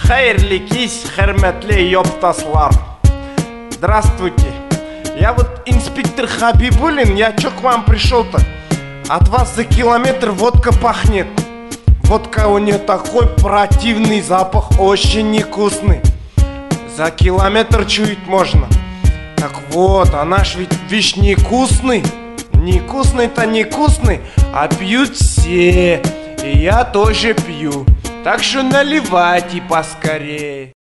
Хайрли кис, херметле ёптаслар. Здравствуйте. Я вот инспектор Хабибулин, я чё к вам пришел-то? От вас за километр водка пахнет. Водка у нее такой противный запах, очень невкусный. За километр чуять можно. Так вот, она ж ведь вещь невкусный. Невкусный-то невкусный, а пьют все. И я тоже пью. Так что наливайте поскорее.